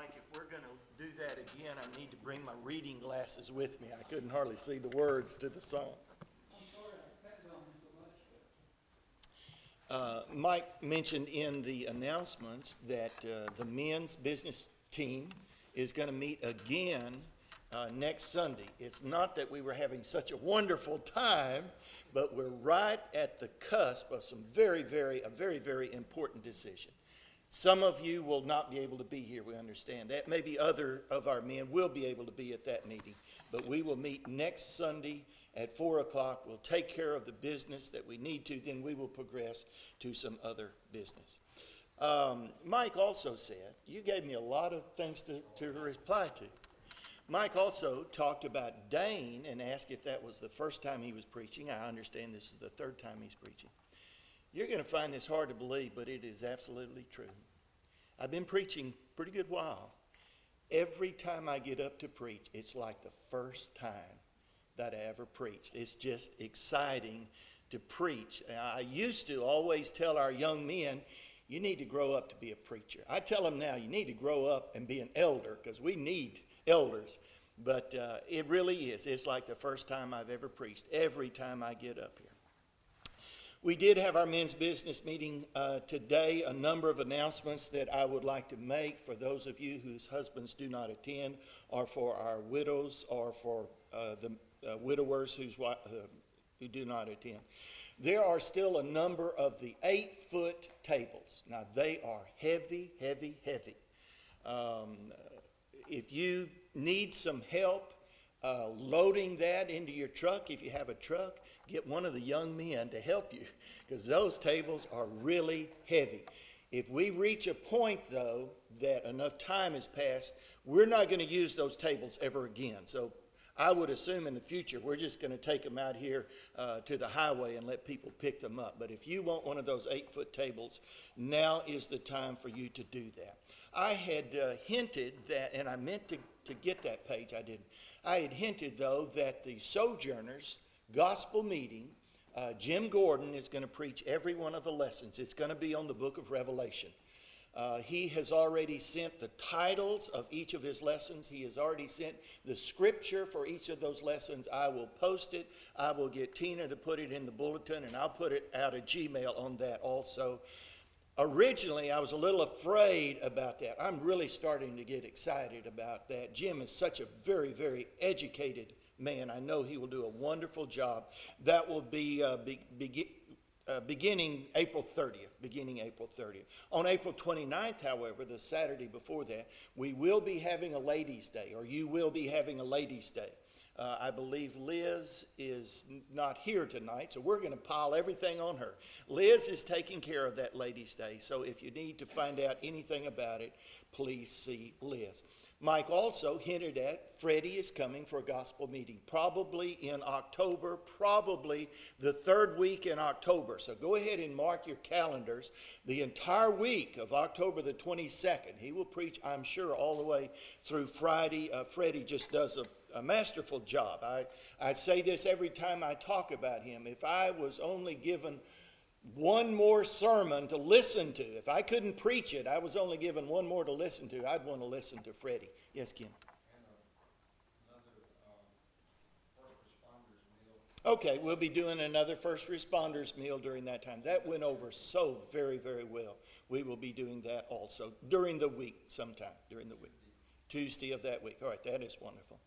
Mike, if we're going to do that again, I need to bring my reading glasses with me. I couldn't hardly see the words to the song. Mike mentioned in the announcements that the men's business team is going to meet again next Sunday. It's not that we were having such a wonderful time, but we're right at the cusp of a very, very important decision. Some of you will not be able to be here, we understand that. Maybe other of our men will be able to be at that meeting, but we will meet next Sunday at 4 o'clock. We'll take care of the business that we need to, then we will progress to some other business. Mike also said, you gave me a lot of things to reply to. Mike also talked about Dane and asked if that was the first time he was preaching. I understand this is the third time he's preaching. You're going to find this hard to believe, but it is absolutely true. I've been preaching a pretty good while. Every time I get up to preach, it's like the first time that I ever preached. It's just exciting to preach. I used to always tell our young men, you need to grow up to be a preacher. I tell them now, you need to grow up and be an elder, because we need elders. But it really is. It's like the first time I've ever preached, every time I get up here. We did have our men's business meeting today. A number of announcements that I would like to make for those of you whose husbands do not attend, or for our widows, or for the widowers who do not attend. There are still a number of the 8-foot tables. Now, they are heavy. If you need some help loading that into your truck, if you have a truck, get one of the young men to help you, because those tables are really heavy. If we reach a point, though, that enough time has passed, we're not going to use those tables ever again. So I would assume in the future we're just going to take them out here to the highway and let people pick them up. But if you want one of those 8-foot tables, now is the time for you to do that. I had hinted that, and I meant to get that page, I didn't. I had hinted, though, that the Sojourners Gospel Meeting, Jim Gordon is going to preach every one of the lessons. It's going to be on the book of Revelation. He has already sent the titles of each of his lessons. He has already sent the scripture for each of those lessons. I will post it. I will get Tina to put it in the bulletin, and I'll put it out of Gmail on that also. Originally, I was a little afraid about that. I'm really starting to get excited about that. Jim is such a very educated man. I know he will do a wonderful job. That will be beginning April 30th. On April 29th, however, the Saturday before that, we will be having a ladies' day, or you will be having a ladies' day. I believe Liz is not here tonight, so we're going to pile everything on her. Liz is taking care of that ladies' day, so if you need to find out anything about it, please see Liz. Mike also hinted at Freddie is coming for a gospel meeting, probably in October, probably the third week in October. So go ahead and mark your calendars. The entire week of October the 22nd, he will preach, I'm sure, all the way through Friday. Freddie just does a masterful job. I say this every time I talk about him. If I was only given one more sermon to listen to, if I couldn't preach it, I was only given one more to listen to, I'd want to listen to Freddie. Yes, Kim? And another first responders meal. Okay, we'll be doing another first responders meal during that time. That went over so very well. We will be doing that also during the week, sometime during the week. Tuesday of that week. All right, that is wonderful.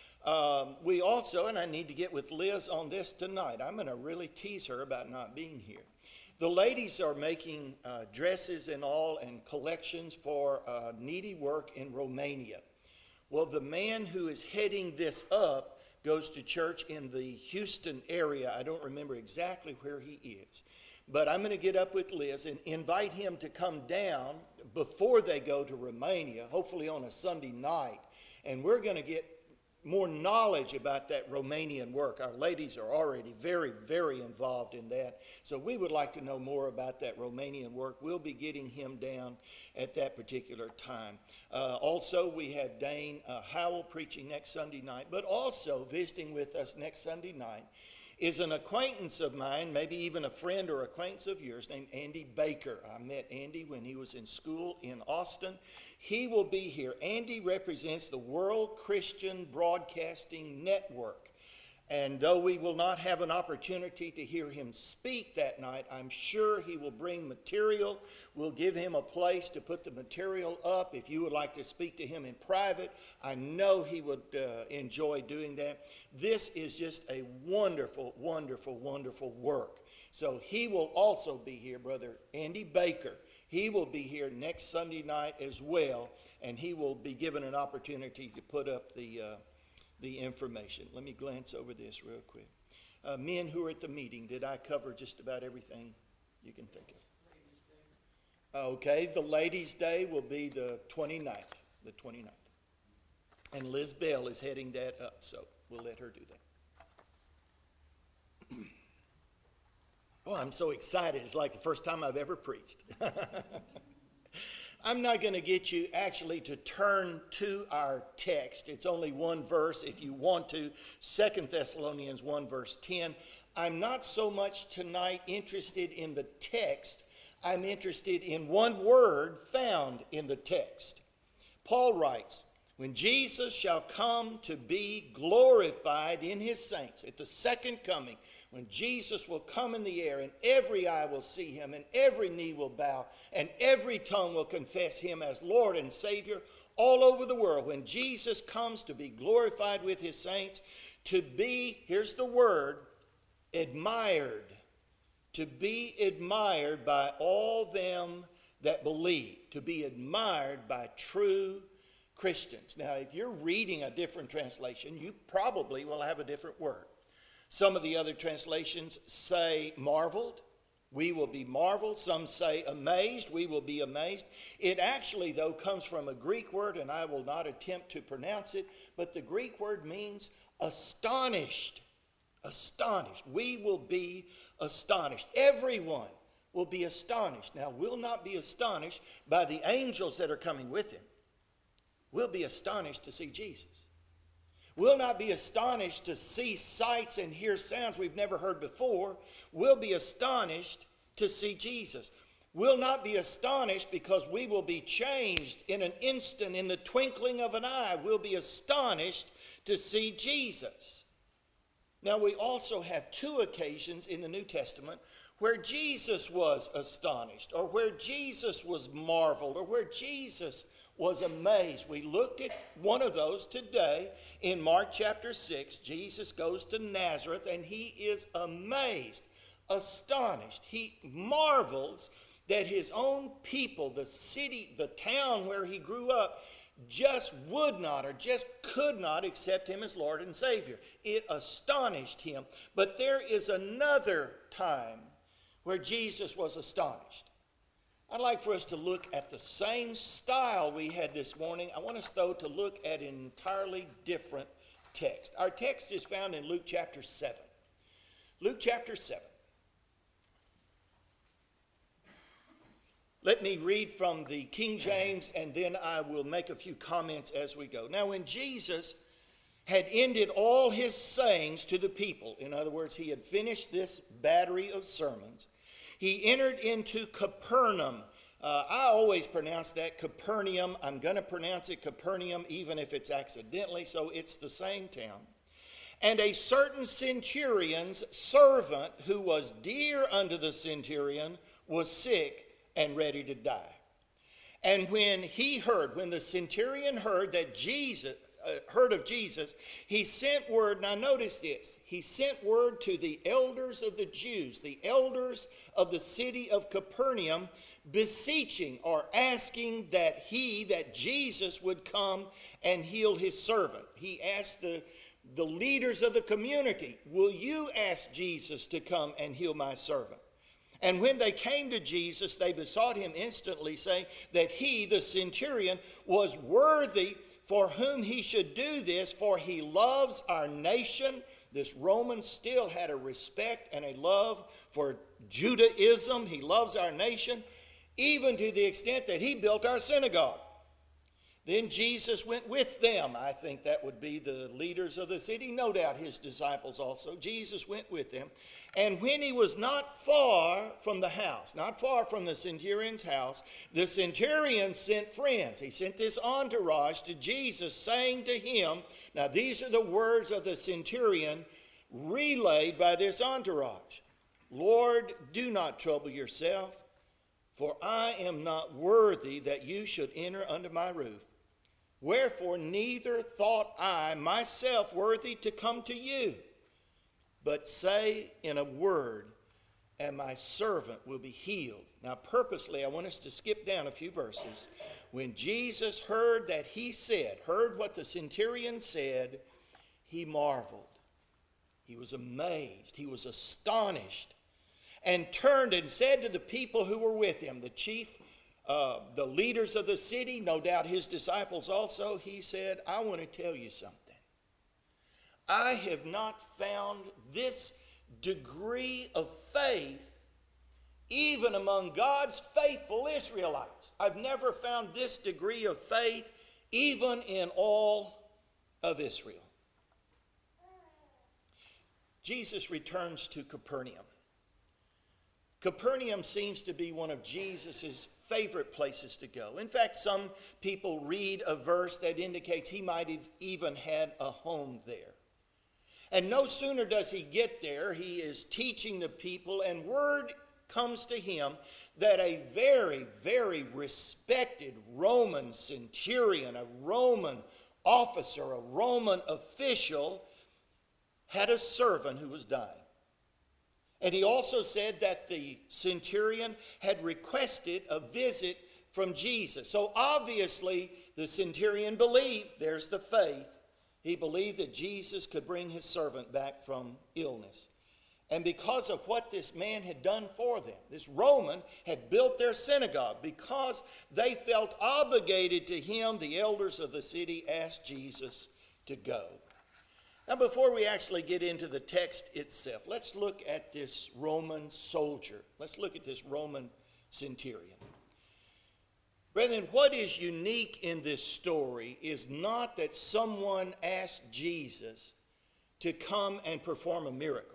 We also, and I need to get with Liz on this tonight, I'm going to really tease her about not being here. The ladies are making dresses and all and collections for needy work in Romania. Well, the man who is heading this up goes to church in the Houston area. I don't remember exactly where he is. But I'm going to get up with Liz and invite him to come down before they go to Romania, hopefully on a Sunday night. And we're going to get more knowledge about that Romanian work. Our ladies are already very involved in that. So we would like to know more about that Romanian work. We'll be getting him down at that particular time. Also, we have Dane Howell preaching next Sunday night, but also visiting with us next Sunday night is an acquaintance of mine, maybe even a friend or acquaintance of yours, named Andy Baker. I met Andy when he was in school in Austin. He will be here. Andy represents the World Christian Broadcasting Network. And though we will not have an opportunity to hear him speak that night, I'm sure he will bring material. We'll give him a place to put the material up. If you would like to speak to him in private, I know he would enjoy doing that. This is just a wonderful, wonderful, wonderful work. So he will also be here, Brother Andy Baker. He will be here next Sunday night as well, and he will be given an opportunity to put up the information. Let me glance over this real quick. Men who are at the meeting, did I cover just about everything you can think of? Okay, the Ladies' Day will be the 29th. And Liz Bell is heading that up, so we'll let her do that. Oh, I'm so excited. It's like the first time I've ever preached. I'm not going to get you actually to turn to our text. It's only one verse if you want to. 2 Thessalonians 1 verse 10. I'm not so much tonight interested in the text. I'm interested in one word found in the text. Paul writes, when Jesus shall come to be glorified in his saints, at the second coming, when Jesus will come in the air and every eye will see him and every knee will bow and every tongue will confess him as Lord and Savior all over the world. When Jesus comes to be glorified with his saints, to be, here's the word, admired. To be admired by all them that believe. To be admired by true Christians. Now, if you're reading a different translation, you probably will have a different word. Some of the other translations say marveled. We will be marveled. Some say amazed. We will be amazed. It actually, though, comes from a Greek word, and I will not attempt to pronounce it, but the Greek word means astonished. Astonished. We will be astonished. Everyone will be astonished. Now, we'll not be astonished by the angels that are coming with him. We'll be astonished to see Jesus. We'll not be astonished to see sights and hear sounds we've never heard before. We'll be astonished to see Jesus. We'll not be astonished because we will be changed in an instant, in the twinkling of an eye. We'll be astonished to see Jesus. Now, we also have two occasions in the New Testament where Jesus was astonished, or where Jesus was marveled, or where Jesus was amazed. We looked at one of those today in Mark chapter 6. Jesus goes to Nazareth and he is amazed, astonished. He marvels that his own people, the city, the town where he grew up, just would not or just could not accept him as Lord and Savior. It astonished him. But there is another time where Jesus was astonished. I'd like for us to look at the same style we had this morning. I want us, though, to look at an entirely different text. Our text is found in Luke chapter 7. Luke chapter 7. Let me read from the King James, and then I will make a few comments as we go. Now, when Jesus had ended all his sayings to the people, in other words, he had finished this battery of sermons, he entered into Capernaum. I always pronounce that Capernaum. I'm going to pronounce it Capernaum even if it's accidentally, so it's the same town. And a certain centurion's servant who was dear unto the centurion was sick and ready to die. And when the centurion heard that heard of Jesus, he sent word. Now notice this. He sent word to the elders of the Jews, the elders of the city of Capernaum, beseeching or asking that Jesus would come and heal his servant. He asked the leaders of the community, will you ask Jesus to come and heal my servant? And when they came to Jesus, they besought him instantly, saying that he, the centurion, was worthy for whom he should do this, for he loves our nation. This Roman still had a respect and a love for Judaism. He loves our nation, even to the extent that he built our synagogue. Then Jesus went with them. I think that would be the leaders of the city, no doubt his disciples also. Jesus went with them. And when he was not far from the house, not far from the centurion's house, the centurion sent friends. He sent this entourage to Jesus, saying to him, now these are the words of the centurion relayed by this entourage. Lord, do not trouble yourself, for I am not worthy that you should enter under my roof. Wherefore neither thought I myself worthy to come to you, but say in a word, and my servant will be healed. Now purposely I want us to skip down a few verses. When Jesus heard what the centurion said, he marveled. He was amazed. He was astonished, and turned and said to the people who were with him, the leaders of the city, no doubt his disciples also, he said, I want to tell you something. I have not found this degree of faith even among God's faithful Israelites. I've never found this degree of faith even in all of Israel. Jesus returns to Capernaum. Capernaum seems to be one of Jesus' favorite places to go. In fact, some people read a verse that indicates he might have even had a home there. And no sooner does he get there, he is teaching the people, and word comes to him that a very, very respected Roman centurion, a Roman officer, a Roman official, had a servant who was dying. And he also said that the centurion had requested a visit from Jesus. So obviously the centurion believed, there's the faith, he believed that Jesus could bring his servant back from illness. And because of what this man had done for them, this Roman had built their synagogue, because they felt obligated to him, the elders of the city asked Jesus to go. Now, before we actually get into the text itself, let's look at this Roman soldier. Let's look at this Roman centurion. Brethren, what is unique in this story is not that someone asked Jesus to come and perform a miracle.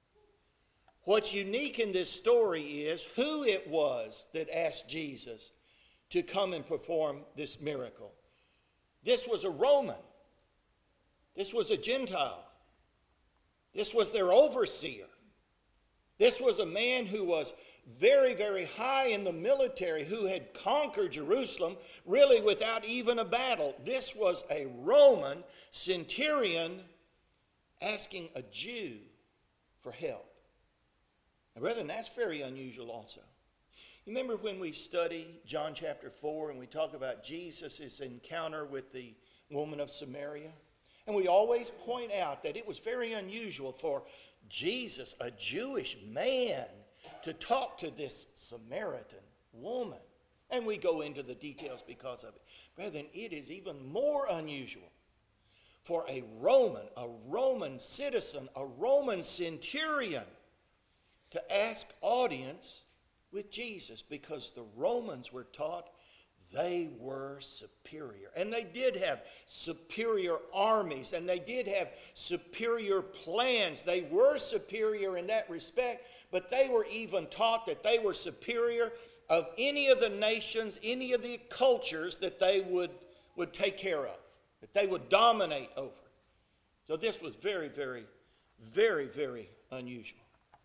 What's unique in this story is who it was that asked Jesus to come and perform this miracle. This was a Roman. This was a Gentile. This was their overseer. This was a man who was very, very high in the military, who had conquered Jerusalem really without even a battle. This was a Roman centurion asking a Jew for help. Now, brethren, that's very unusual also. You remember when we study John chapter 4 and we talk about Jesus' encounter with the woman of Samaria? And we always point out that it was very unusual for Jesus, a Jewish man, to talk to this Samaritan woman. And we go into the details because of it. Brethren, it is even more unusual for a Roman citizen, a Roman centurion, to ask audience with Jesus, because the Romans were taught they were superior. And they did have superior armies, and they did have superior plans. They were superior in that respect, but they were even taught that they were superior of any of the nations, any of the cultures that they would take care of, that they would dominate over. So this was very, very, very, very unusual.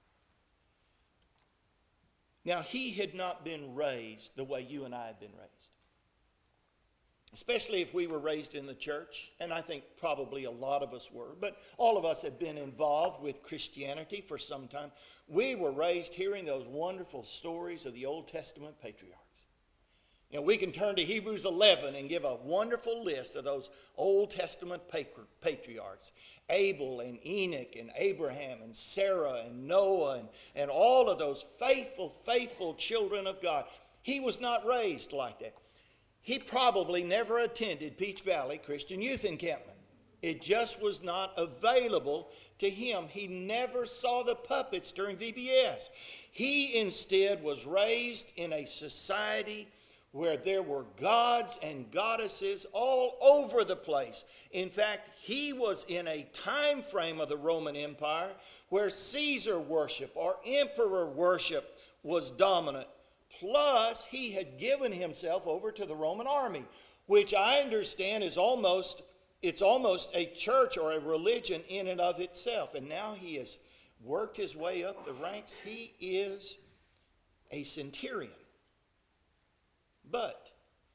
Now, he had not been raised the way you and I had been raised. Especially if we were raised in the church, and I think probably a lot of us were, but all of us have been involved with Christianity for some time. We were raised hearing those wonderful stories of the Old Testament patriarchs. You know, we can turn to Hebrews 11 and give a wonderful list of those Old Testament patriarchs. Abel and Enoch and Abraham and Sarah and Noah and all of those faithful children of God. He was not raised like that. He probably never attended Peach Valley Christian Youth Encampment. It just was not available to him. He never saw the puppets during VBS. He instead was raised in a society where there were gods and goddesses all over the place. In fact, he was in a time frame of the Roman Empire where Caesar worship or emperor worship was dominant. Plus, he had given himself over to the Roman army, which I understand is almost a church or a religion in and of itself. And now he has worked his way up the ranks. He is a centurion. But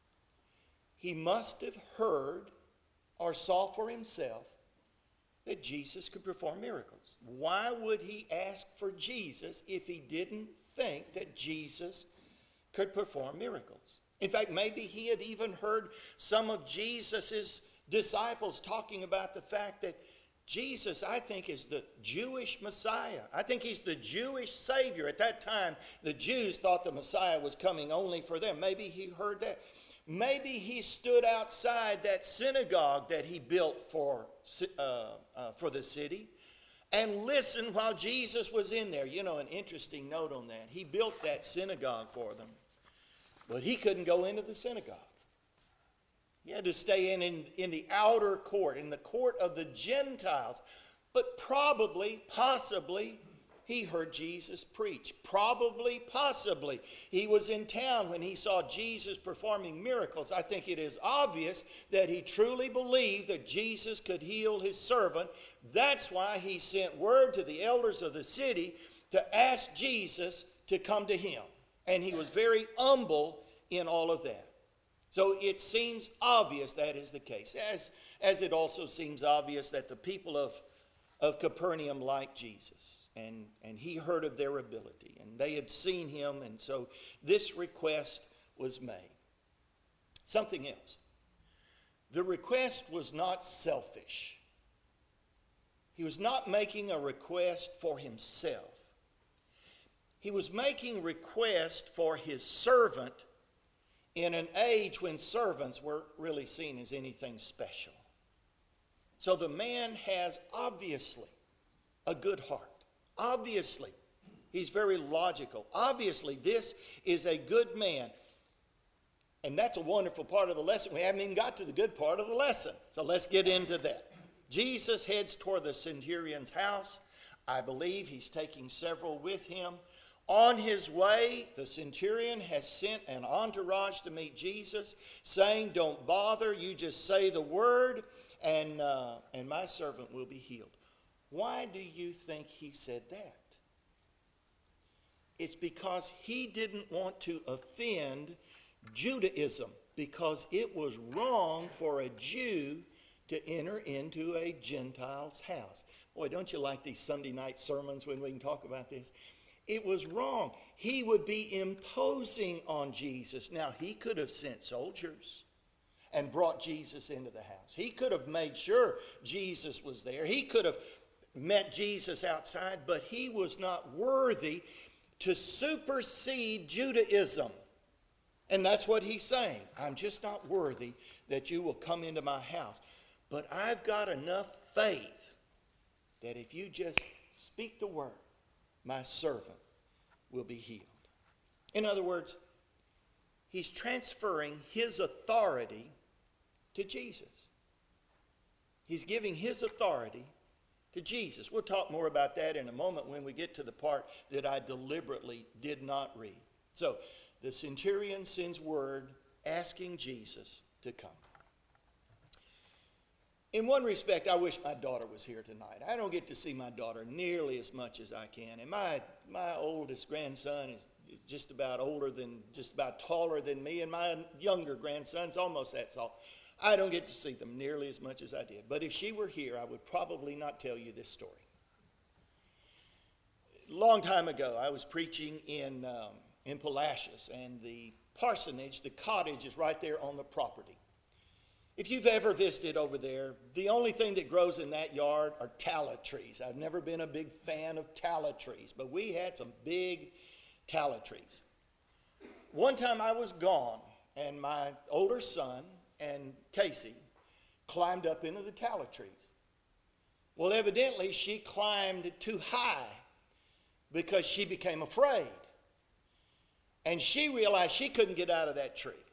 he must have heard or saw for himself that Jesus could perform miracles. Why would he ask for Jesus if he didn't think that Jesus could perform miracles? In fact, maybe he had even heard some of Jesus's disciples talking about the fact that Jesus, I think, is the Jewish Messiah. I think he's the Jewish Savior. At that time, the Jews thought the Messiah was coming only for them. Maybe he heard that. Maybe he stood outside that synagogue that he built for the city and listened while Jesus was in there. You know, an interesting note on that. He built that synagogue for them, but he couldn't go into the synagogue. He had to stay in the outer court, in the court of the Gentiles. But probably, possibly, he heard Jesus preach. Probably, possibly, he was in town when he saw Jesus performing miracles. I think it is obvious that he truly believed that Jesus could heal his servant. That's why he sent word to the elders of the city to ask Jesus to come to him. And he was very humble in all of that. So it seems obvious that is the case, as it also seems obvious that the people of Capernaum liked Jesus, and he heard of their ability, and they had seen him, and so this request was made. Something else. The request was not selfish. He was not making a request for himself. He was making request for his servant in an age when servants weren't really seen as anything special. So the man has obviously a good heart. Obviously, he's very logical. Obviously, this is a good man. And that's a wonderful part of the lesson. We haven't even got to the good part of the lesson. So let's get into that. Jesus heads toward the centurion's house. I believe he's taking several with him. On his way, the centurion has sent an entourage to meet Jesus, saying, "Don't bother, you just say the word, and my servant will be healed." Why do you think he said that? It's because he didn't want to offend Judaism, because it was wrong for a Jew to enter into a Gentile's house. Boy, don't you like these Sunday night sermons when we can talk about this? It was wrong. He would be imposing on Jesus. Now, he could have sent soldiers and brought Jesus into the house. He could have made sure Jesus was there. He could have met Jesus outside, but he was not worthy to supersede Judaism. And that's what he's saying. I'm just not worthy that you will come into my house. But I've got enough faith that if you just speak the word, my servant will be healed. In other words, he's transferring his authority to Jesus. He's giving his authority to Jesus. We'll talk more about that in a moment when we get to the part that I deliberately did not read. So, the centurion sends word asking Jesus to come. In one respect, I wish my daughter was here tonight. I don't get to see my daughter nearly as much as I can. And my oldest grandson is just about taller than me. And my younger grandson's almost that tall. I don't get to see them nearly as much as I did. But if she were here, I would probably not tell you this story. A long time ago, I was preaching in Palacios. And the parsonage, the cottage, is right there on the property. If you've ever visited over there, the only thing that grows in that yard are tallow trees. I've never been a big fan of tallow trees, but we had some big tallow trees. One time I was gone, and my older son and Casey climbed up into the tallow trees. Well, evidently she climbed too high because she became afraid. And she realized she couldn't get out of that tree.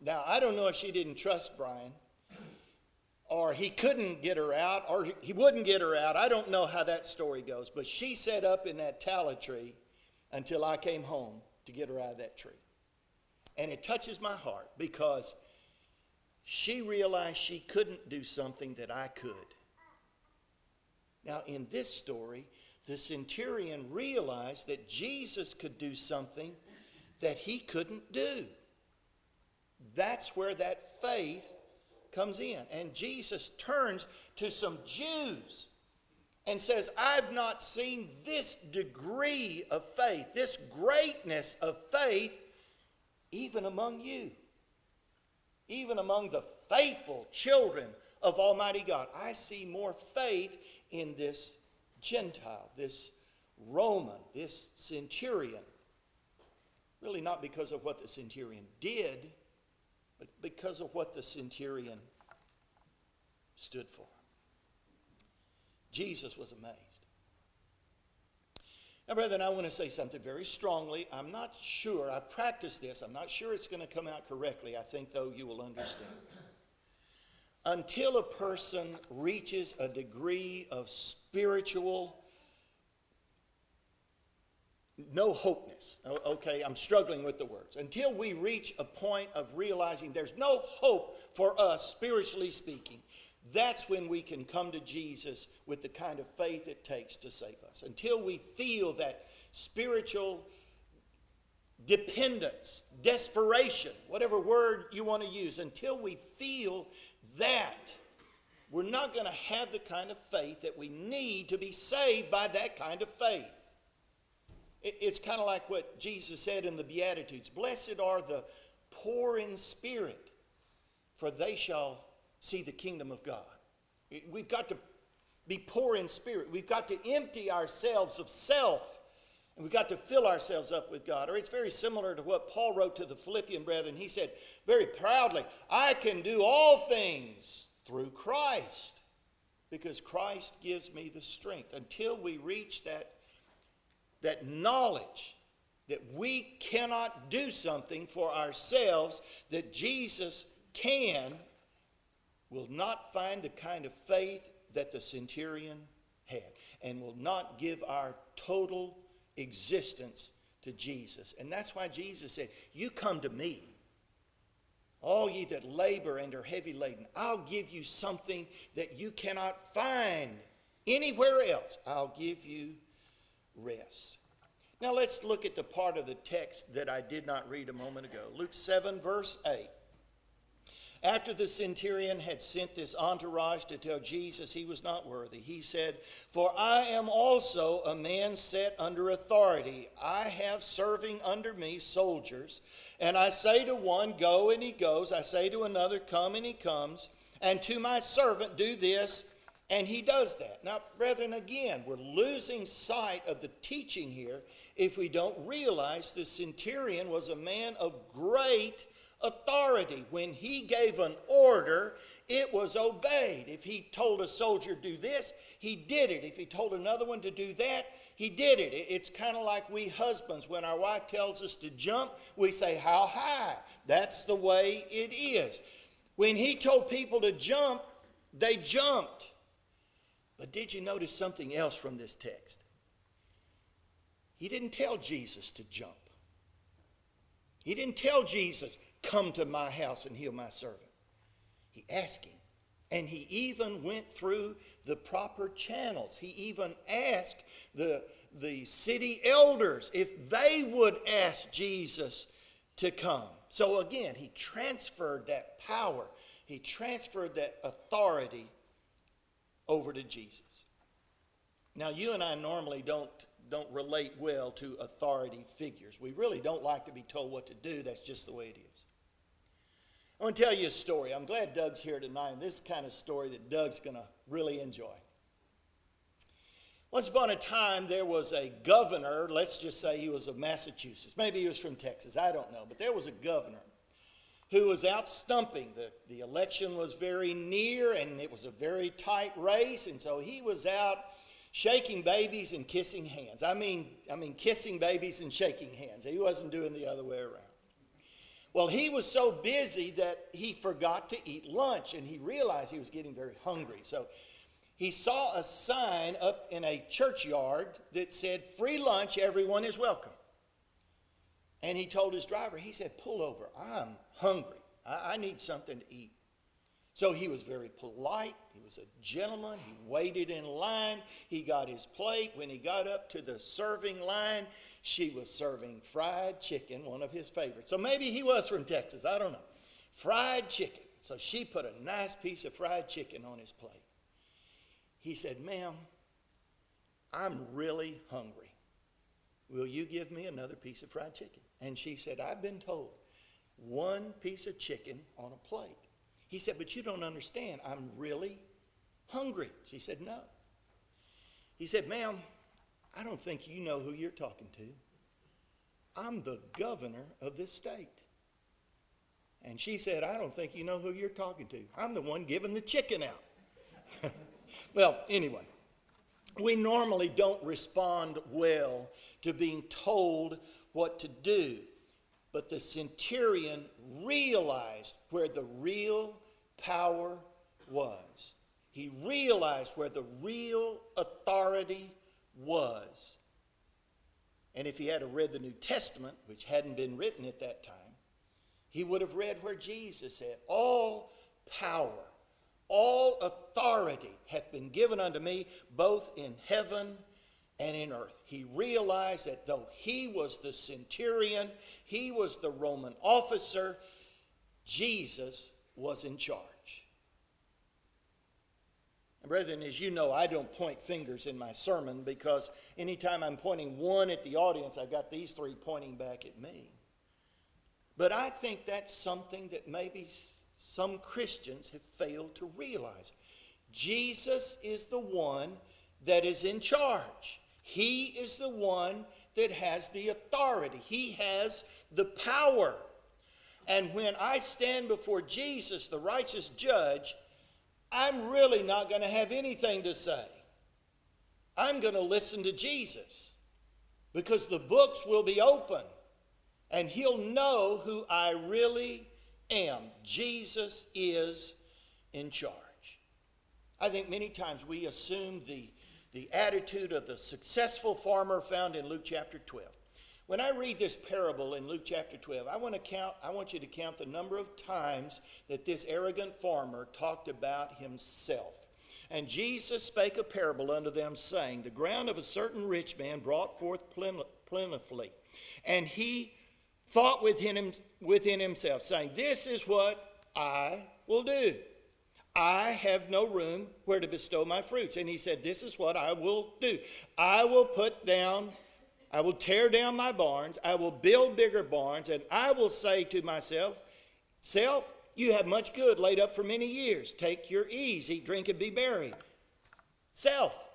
Now, I don't know if she didn't trust Brian, or he couldn't get her out, or he wouldn't get her out. I don't know how that story goes. But she sat up in that tallow tree until I came home to get her out of that tree. And it touches my heart because she realized she couldn't do something that I could. Now, in this story, the centurion realized that Jesus could do something that he couldn't do. That's where that faith comes in. And Jesus turns to some Jews and says, I've not seen this degree of faith, this greatness of faith, even among you, even among the faithful children of Almighty God. I see more faith in this Gentile, this Roman, this centurion. Really not because of what the centurion did, but because of what the centurion stood for. Jesus was amazed. Now, brethren, I want to say something very strongly. I'm not sure, I've practiced this, I'm not sure it's going to come out correctly. I think, though, you will understand. Until a person reaches a degree of spiritual no-hopeness, okay, I'm struggling with the words. Until we reach a point of realizing there's no hope for us, spiritually speaking, that's when we can come to Jesus with the kind of faith it takes to save us. Until we feel that spiritual dependence, desperation, whatever word you want to use, until we feel that, we're not going to have the kind of faith that we need to be saved by that kind of faith. It's kind of like what Jesus said in the Beatitudes. Blessed are the poor in spirit, for they shall see the kingdom of God. We've got to be poor in spirit. We've got to empty ourselves of self, and we've got to fill ourselves up with God. Or it's very similar to what Paul wrote to the Philippian brethren. He said very proudly, I can do all things through Christ, because Christ gives me the strength. Until we reach that knowledge that we cannot do something for ourselves that Jesus can, will not find the kind of faith that the centurion had, and will not give our total existence to Jesus. And that's why Jesus said, you come to me, all ye that labor and are heavy laden. I'll give you something that you cannot find anywhere else. I'll give you rest. Now let's look at the part of the text that I did not read a moment ago. Luke 7, verse 8. After the centurion had sent this entourage to tell Jesus he was not worthy, he said, for I am also a man set under authority. I have serving under me soldiers, and I say to one, go, and he goes. I say to another, come, and he comes. And to my servant, do this, and he does that. Now, brethren, again, we're losing sight of the teaching here if we don't realize the centurion was a man of great authority. When he gave an order, it was obeyed. If he told a soldier do this, he did it. If he told another one to do that, he did it. It's kind of like we husbands. When our wife tells us to jump, we say, how high? That's the way it is. When he told people to jump, they jumped. But did you notice something else from this text? He didn't tell Jesus to jump. He didn't tell Jesus, come to my house and heal my servant. He asked him. And he even went through the proper channels. He even asked the city elders if they would ask Jesus to come. So again, he transferred that power. He transferred that authority over to Jesus. Now, you and I normally don't relate well to authority figures. We really don't like to be told what to do. That's just the way it is. I want to tell you a story. I'm glad Doug's here tonight, and this is the kind of story that Doug's going to really enjoy. Once upon a time, there was a governor. Let's just say he was of Massachusetts. Maybe he was from Texas. I don't know. But there was a governor who was out stumping. The election was very near, and it was a very tight race, and so he was out shaking babies and kissing hands. I mean kissing babies and shaking hands. He wasn't doing the other way around. Well, he was so busy that he forgot to eat lunch, and he realized he was getting very hungry. So he saw a sign up in a churchyard that said, "Free lunch, everyone is welcome." And he told his driver, he said, "Pull over, I'm hungry. I need something to eat." So he was very polite. He was a gentleman. He waited in line. He got his plate. When he got up to the serving line, she was serving fried chicken, one of his favorites. So maybe he was from Texas, I don't know. Fried chicken. So she put a nice piece of fried chicken on his plate. He said, "Ma'am, I'm really hungry. Will you give me another piece of fried chicken?" And she said, "I've been told one piece of chicken on a plate." He said, "But you don't understand. I'm really hungry." She said, "No." He said, "Ma'am, I don't think you know who you're talking to. I'm the governor of this state." And she said, "I don't think you know who you're talking to. I'm the one giving the chicken out." Well, anyway, we normally don't respond well to being told what to do. But the centurion realized where the real power was. He realized where the real authority was. And if he had read the New Testament, which hadn't been written at that time, he would have read where Jesus said, "All power, all authority hath been given unto me, both in heaven and in earth." He realized that though he was the centurion, he was the Roman officer, Jesus was in charge. And brethren, as you know, I don't point fingers in my sermon, because anytime I'm pointing one at the audience, I've got these three pointing back at me. But I think that's something that maybe some Christians have failed to realize. Jesus is the one that is in charge. He is the one that has the authority. He has the power. And when I stand before Jesus, the righteous judge, I'm really not going to have anything to say. I'm going to listen to Jesus, because the books will be open and he'll know who I really am. Jesus is in charge. I think many times we assume the attitude of the successful farmer found in Luke chapter 12. When I read this parable in Luke chapter 12, I want you to count the number of times that this arrogant farmer talked about himself. "And Jesus spake a parable unto them, saying, The ground of a certain rich man brought forth plentifully. And he thought within himself, saying, This is what I will do. I have no room where to bestow my fruits." And he said, "This is what I will do. I will tear down my barns. I will build bigger barns. And I will say to myself, Self, you have much good laid up for many years. Take your ease, eat, drink, and be merry. Self.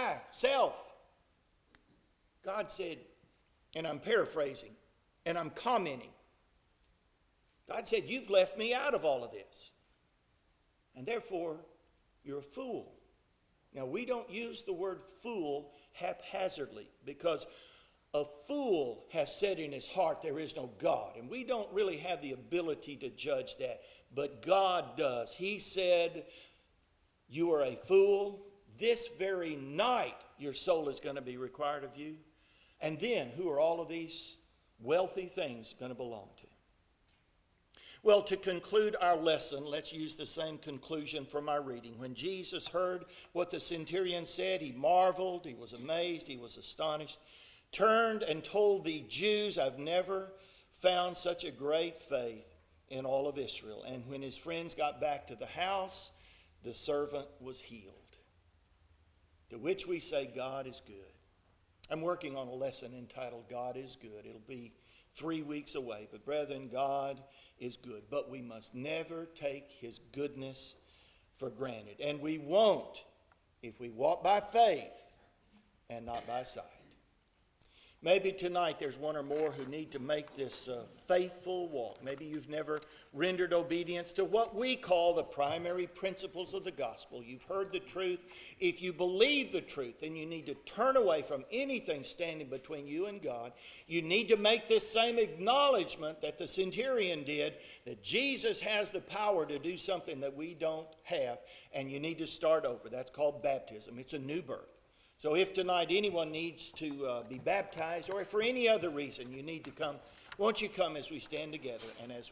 God said, and I'm paraphrasing, and I'm commenting. God said, "You've left me out of all of this. And therefore, you're a fool." Now, we don't use the word fool haphazardly, because a fool has said in his heart there is no God. And we don't really have the ability to judge that. But God does. He said, "You are a fool. This very night your soul is going to be required of you." And then, who are all of these wealthy things going to belong to? Well, to conclude our lesson, let's use the same conclusion from our reading. When Jesus heard what the centurion said, he marveled, he was amazed, he was astonished, turned and told the Jews, "I've never found such a great faith in all of Israel." And when his friends got back to the house, the servant was healed. To which we say, God is good. I'm working on a lesson entitled God is Good. It'll be 3 weeks away. But brethren, God is good. But we must never take his goodness for granted. And we won't if we walk by faith and not by sight. Maybe tonight there's one or more who need to make this faithful walk. Maybe you've never rendered obedience to what we call the primary principles of the gospel. You've heard the truth. If you believe the truth, then you need to turn away from anything standing between you and God. You need to make this same acknowledgement that the centurion did, that Jesus has the power to do something that we don't have, and you need to start over. That's called baptism. It's a new birth. So if tonight anyone needs to be baptized, or if for any other reason you need to come, won't you come as we stand together and as we